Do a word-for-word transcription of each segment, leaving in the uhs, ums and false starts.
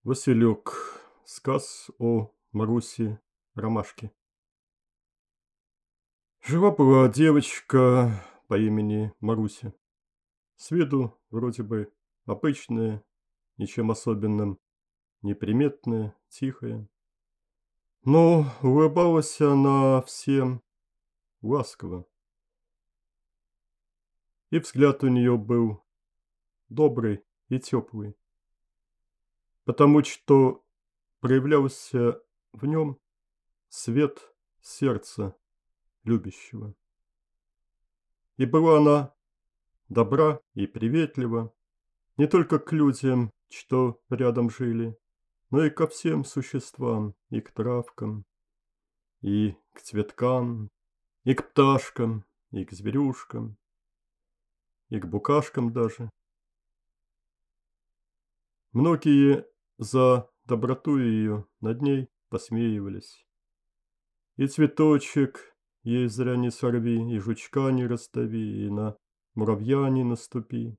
Василек. Сказ о Марусе Ромашке. Жила-была девочка по имени Маруся. С виду вроде бы обычная, ничем особенным, неприметная, тихая. Но улыбалась она всем ласково. И взгляд у нее был добрый и теплый, потому что проявлялся в нем свет сердца любящего. И была она добра и приветлива не только к людям, что рядом жили, но и ко всем существам, и к травкам, и к цветкам, и к пташкам, и к зверюшкам, и к букашкам даже. Многие за доброту ее над ней посмеивались. И цветочек ей зря не сорви, и жучка не расстави, и на муравья не наступи.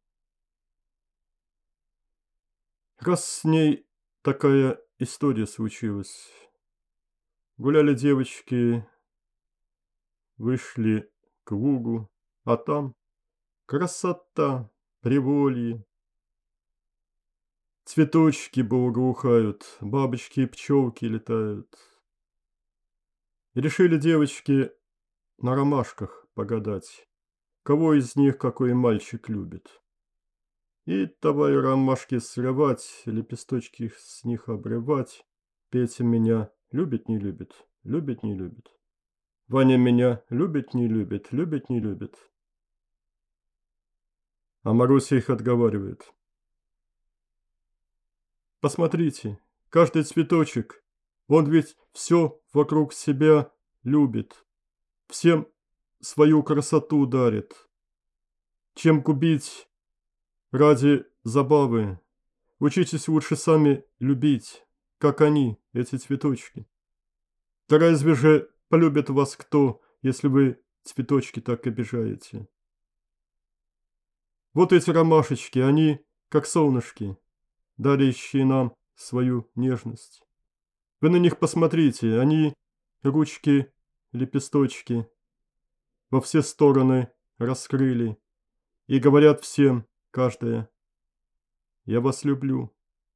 Раз с ней такая история случилась. Гуляли девочки, вышли к лугу, а там красота, приволье. Цветочки благоухают, бабочки и пчелки летают. И решили девочки на ромашках погадать, кого из них какой мальчик любит. И давай ромашки срывать, лепесточки с них обрывать. Петя меня любит, не любит, любит, не любит. Ваня меня любит, не любит, любит, не любит. А Маруся их отговаривает. Посмотрите, каждый цветочек, он ведь все вокруг себя любит, всем свою красоту дарит. Чем губить ради забавы, учитесь лучше сами любить, как они, эти цветочки. Да разве же полюбит вас кто, если вы цветочки так обижаете? Вот эти ромашечки, они, как солнышки, дарящие нам свою нежность. Вы на них посмотрите, они, ручки, лепесточки, во все стороны раскрыли и говорят всем, каждая: «Я вас люблю».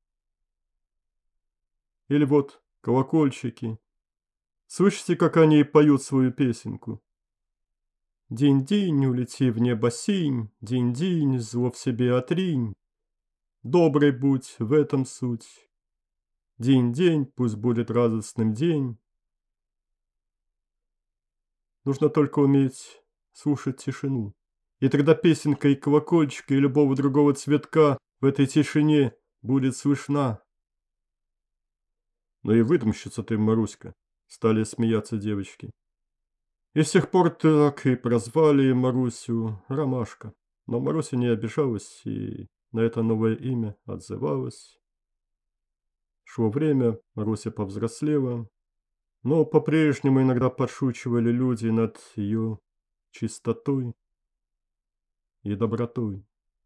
Или вот колокольчики. Слышите, как они поют свою песенку? Динь-динь, улети в небо синь, динь-динь, зло в себе отринь. Добрый будь, в этом суть. Динь-день, пусть будет радостным день. Нужно только уметь слушать тишину. И тогда песенка и колокольчика, и любого другого цветка в этой тишине будет слышна. Ну и выдумщица ты, Маруська, стали смеяться девочки. И с тех пор так и прозвали Марусю Ромашка. Но Маруся не обижалась и на это новое имя отзывалась. Шло время, Маруся повзрослела, но по-прежнему иногда подшучивали люди над ее чистотой и добротой.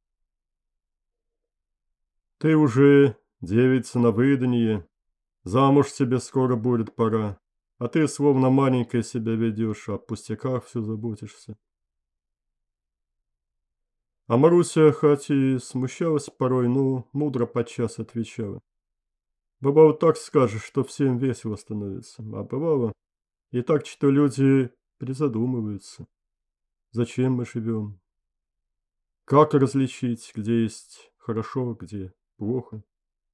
Ты уже девица на выданье, замуж тебе скоро будет пора, а ты словно маленькая себя ведешь, о пустяках все заботишься. А Маруся, хоть и смущалась порой, но мудро подчас отвечала. Бывало, так скажешь, что всем весело становится, а бывало и так, что люди призадумываются. Зачем мы живем? Как различить, где есть хорошо, где плохо?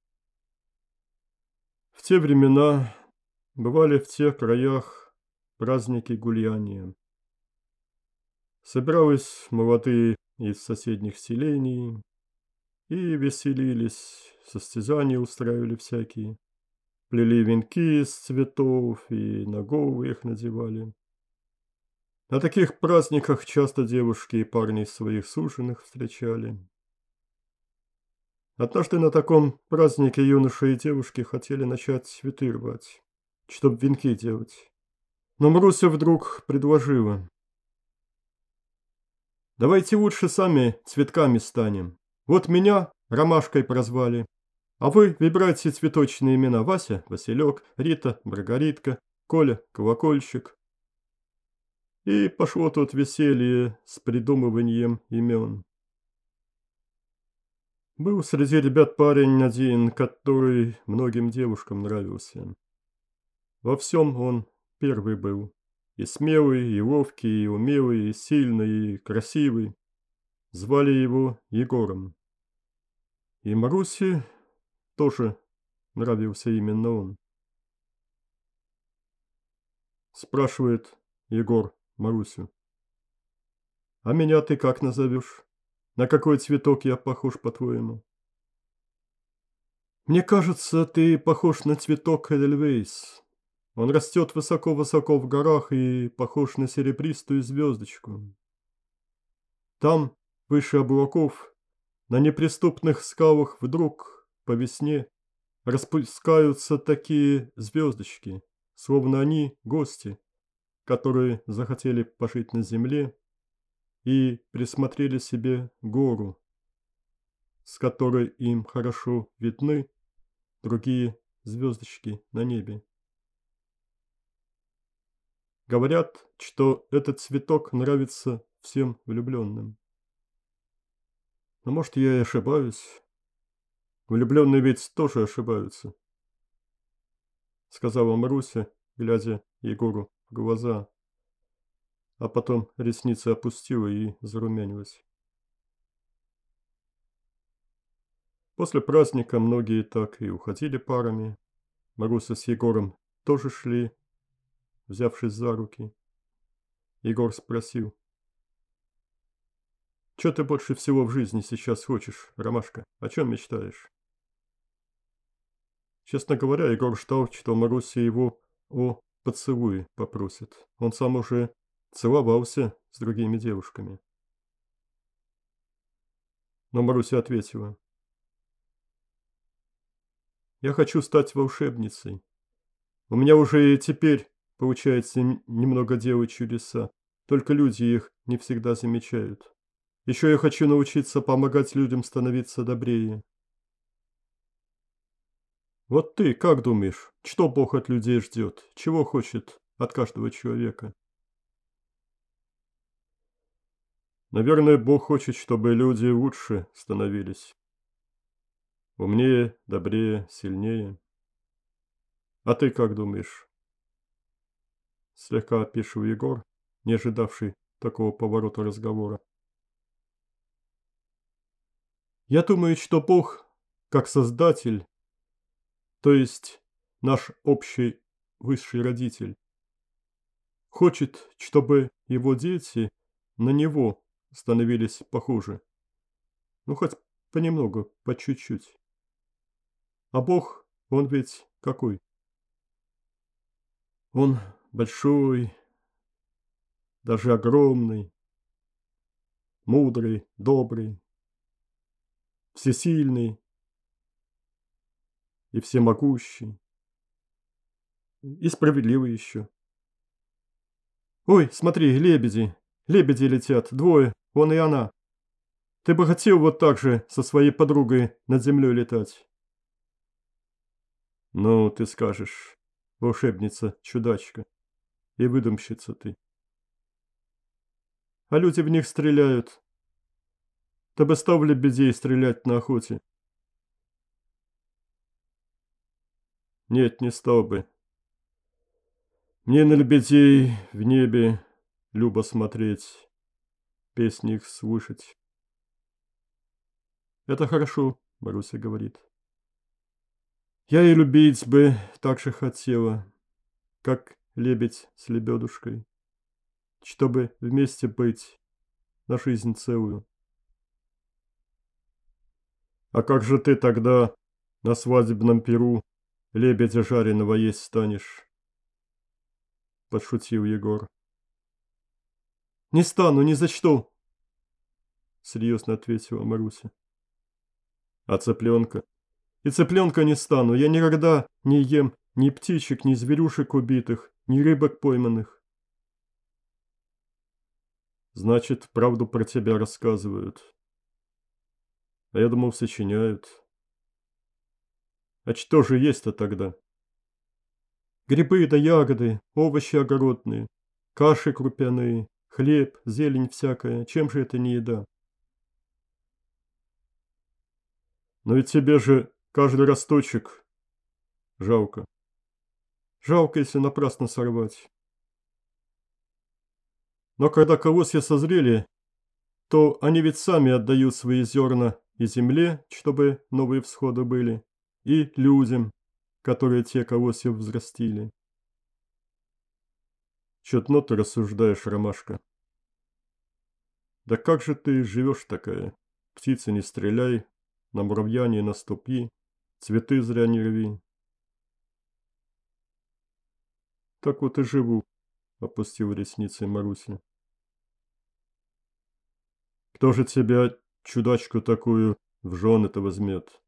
В те времена бывали в тех краях праздники гуляния. Собирались молодые из соседних селений и веселились, состязания устраивали всякие. Плели венки из цветов и на головы их надевали. На таких праздниках часто девушки и парни своих суженых встречали. Однажды на таком празднике юноши и девушки хотели начать цветы рвать, чтоб венки делать. Но Маруся вдруг предложила: «Давайте лучше сами цветками станем. Вот меня Ромашкой прозвали, А вы выбирайте цветочные имена: Вася, Василек, Рита, Маргаритка, Коля, Колокольчик. И пошло тут веселье с придумыванием имен. Был среди ребят парень один, который многим девушкам нравился. Во всем он первый был. И смелый, и ловкий, и умелый, и сильный, и красивый. Звали его Егором. И Марусе тоже нравился именно он. Спрашивает Егор Марусю: «А меня ты как назовешь? На какой цветок я похож, по-твоему?» «Мне кажется, ты похож на цветок Эдельвейс. Он растет высоко-высоко в горах и похож на серебристую звездочку. Там, выше облаков, на неприступных скалах вдруг по весне распускаются такие звездочки, словно они гости, которые захотели пожить на земле и присмотрели себе гору, с которой им хорошо видны другие звездочки на небе. Говорят, что этот цветок нравится всем влюбленным. Но может, я и ошибаюсь. Влюбленные ведь тоже ошибаются», — сказала Маруся, глядя Егору в глаза, а потом ресницы опустила и зарумянилась. После праздника многие так и уходили парами. Маруся с Егором тоже шли, взявшись за руки. Егор спросил: «Чё ты больше всего в жизни сейчас хочешь, Ромашка? О чем мечтаешь?» Честно говоря, Егор ждал, что Маруся его о поцелуе попросит. Он сам уже целовался с другими девушками. Но Маруся ответила: «Я хочу стать волшебницей. У меня уже и теперь получается немного делать чудеса, только люди их не всегда замечают. Еще я хочу научиться помогать людям становиться добрее». Вот ты как думаешь, что Бог от людей ждет? Чего хочет от каждого человека? Наверное, Бог хочет, чтобы люди лучше становились. Умнее, добрее, сильнее. А ты как думаешь? Слегка опешил Егор, не ожидавший такого поворота разговора. Я думаю, что Бог, как Создатель, то есть наш общий высший родитель, хочет, чтобы его дети на него становились похожи. Ну, хоть понемногу, по чуть-чуть. А Бог, он ведь какой? Он большой, даже огромный, мудрый, добрый, всесильный и всемогущий. И справедливый еще. Ой, смотри, лебеди, лебеди летят, двое, он и она. Ты бы хотел вот так же со своей подругой над землей летать? Ну, ты скажешь, волшебница-чудачка, и выдумщица ты. А люди в них стреляют. Ты бы стал в лебедей стрелять на охоте? Нет, не стал бы. Мне на лебедей в небе любо смотреть, песни их слышать. Это хорошо, Маруся говорит. Я и любить бы так же хотела, как лебедь с лебедушкой, чтобы вместе быть на жизнь целую. А как же ты тогда на свадебном пиру лебедя жареного есть станешь? Подшутил Егор. Не стану ни за что, серьезно ответила Маруся. А цыпленка? И цыпленка не стану. Я никогда не ем ни птичек, ни зверюшек убитых, ни рыбок пойманных. Значит, правду про тебя рассказывают. А я думал, сочиняют. А что же есть-то тогда? Грибы да ягоды, овощи огородные, каши крупяные, хлеб, зелень всякая. Чем же это не еда? Но ведь тебе же каждый росточек жалко. Жалко, если напрасно сорвать. Но когда колосья созрели, то они ведь сами отдают свои зерна и земле, чтобы новые всходы были, и людям, которые те колосья взрастили. Чутно ты рассуждаешь, ромашка. Да как же ты живешь такая? Птицы не стреляй, на муравья не наступи, цветы зря не рви. Так вот и живу, опустил ресницы Маруся. Кто же тебя, чудачку такую, в жены-то возьмет?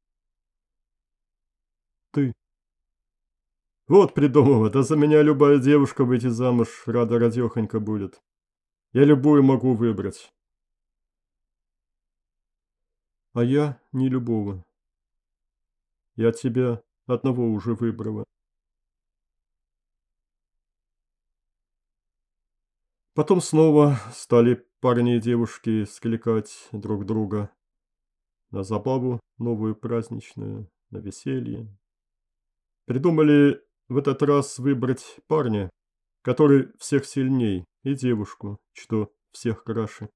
Ты. Вот придумала, да за меня любая девушка выйти замуж рада радехонька будет. Я любую могу выбрать. А я не любого. Я тебя одного уже выбрала. Потом снова стали парни и девушки скликать друг друга на забаву новую праздничную, на веселье. Придумали в этот раз выбрать парня, который всех сильней, и девушку, что всех краше.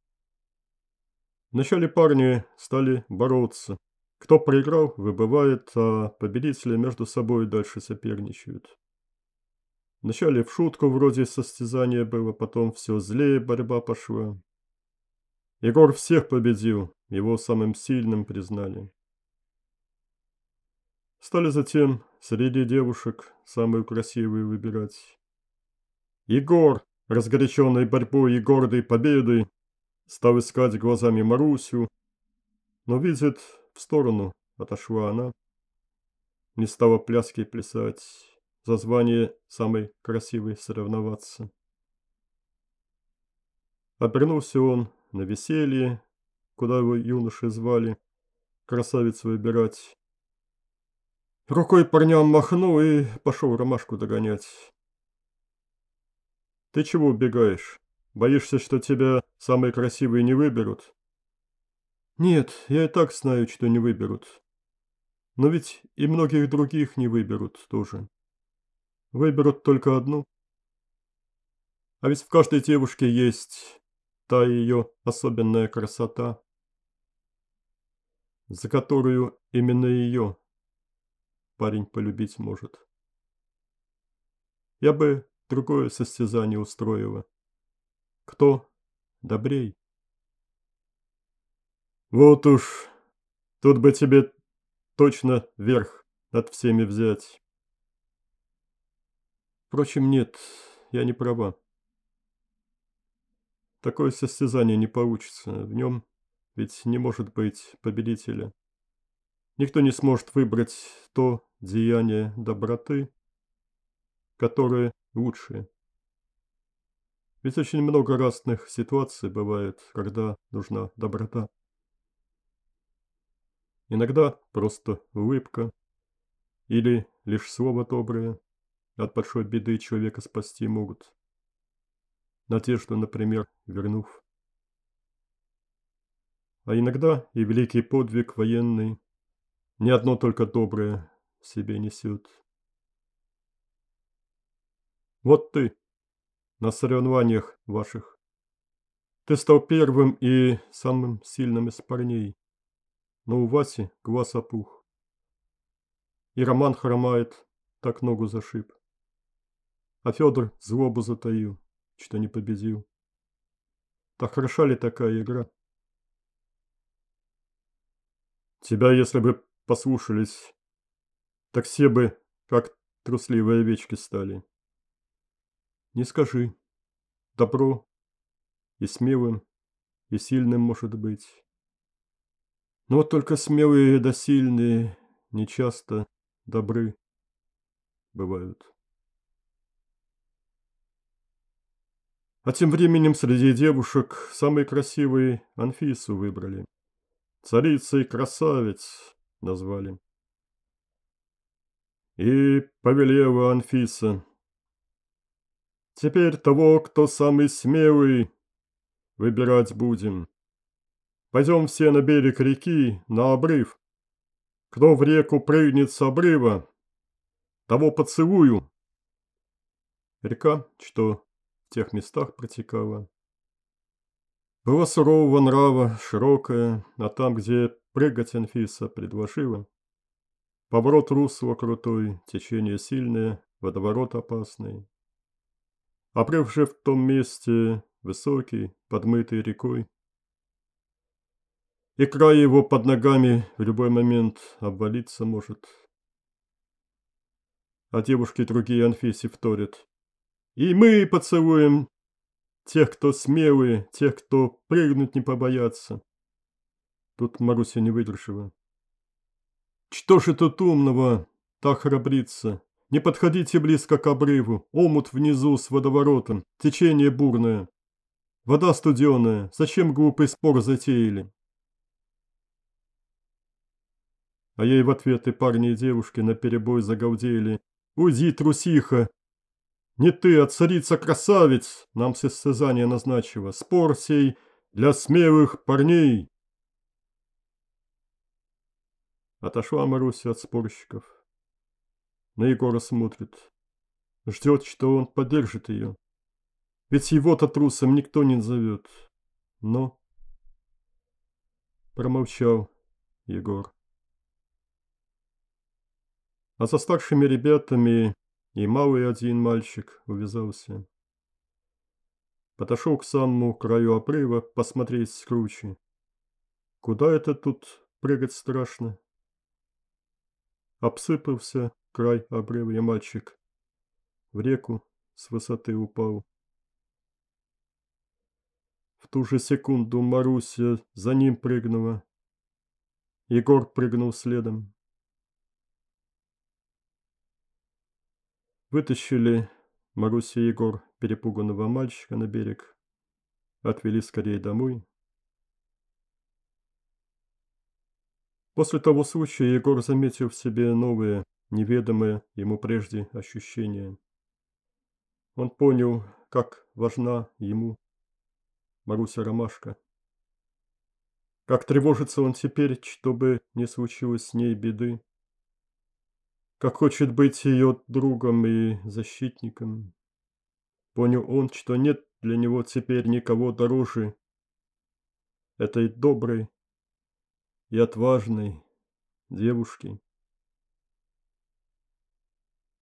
Вначале парни стали бороться. Кто проиграл, выбывает, а победители между собой дальше соперничают. Вначале в шутку вроде состязания было, потом все злее борьба пошла. Егор всех победил, его самым сильным признали. Стали затем среди девушек самую красивую выбирать. Егор, разгоряченный борьбой и гордой победой, стал искать глазами Марусю, но видит, в сторону отошла она, не стала пляски плясать, за звание самой красивой соревноваться. Обернулся он на веселье, куда его юноши звали, красавицу выбирать. Рукой парням махнул и пошел ромашку догонять. Ты чего убегаешь? Боишься, что тебя самые красивые не выберут? Нет, я и так знаю, что не выберут. Но ведь и многих других не выберут тоже. Выберут только одну. А ведь в каждой девушке есть та ее особенная красота, за которую именно ее парень полюбить может. Я бы другое состязание устроила. Кто добрей? Вот уж, тут бы тебе точно верх над всеми взять. Впрочем, нет, я не права. Такое состязание не получится. В нем ведь не может быть победителя. Никто не сможет выбрать то деяние доброты, которое лучшее. Ведь очень много разных ситуаций бывает, когда нужна доброта. Иногда просто улыбка или лишь слово доброе от большой беды человека спасти могут. Надежду, например, вернув. А иногда и великий подвиг военный не одно только доброе в себе несет. Вот ты на соревнованиях ваших. Ты стал первым и самым сильным из парней. Но у Васи глаз опух. И Роман хромает, так ногу зашиб. А Федор злобу затаил, что не победил. Так хороша ли такая игра? Тебя, если бы послушались, так все бы, как трусливые овечки, стали. Не скажи. Добро и смелым, и сильным может быть. Но вот только смелые да сильные нечасто добры бывают. А тем временем среди девушек самые красивые Анфису выбрали. Царицей красавиц назвали. И повелела Анфиса: «Теперь того, кто самый смелый, выбирать будем. Пойдем все на берег реки, на обрыв. Кто в реку прыгнет с обрыва, того поцелую». Река, что в тех местах протекала, была сурового нрава, широкая, а там, где прыгать Анфиса предложила, поворот русла крутой, течение сильное, водоворот опасный. Обрыв же в том месте высокий, подмытый рекой, и край его под ногами в любой момент обвалиться может. А девушки другие Анфисе вторят: «И мы поцелуем тех, кто смелые, тех, кто прыгнуть не побоятся». Тут Маруся не выдержала: «Что же тут умного так храбриться? Не подходите близко к обрыву, омут внизу с водоворотом, течение бурное, вода студеная, зачем глупый спор затеяли?» А ей в ответ и парни, и девушки наперебой загалдели: «Уйди, трусиха! Не ты, а царица-красавиц нам состязание назначила. Спор сей для смелых парней!» Отошла Маруся от спорщиков. На Егора смотрит. Ждет, что он поддержит ее. Ведь его-то трусом никто не назовет. Но промолчал Егор. А за старшими ребятами и малый один мальчик увязался. Подошел к самому краю обрыва посмотреть с круче. Куда это тут прыгать страшно? Обсыпался край обрыва, и мальчик в реку с высоты упал. В ту же секунду Маруся за ним прыгнула. Егор прыгнул следом. Вытащили Маруся и Егор перепуганного мальчика на берег. Отвели скорее домой. После того случая Егор заметил в себе новые, неведомые ему прежде ощущения. Он понял, как важна ему Маруся Ромашка. Как тревожится он теперь, чтобы не случилось с ней беды. Как хочет быть ее другом и защитником. Понял он, что нет для него теперь никого дороже этой доброй и отважной девушки.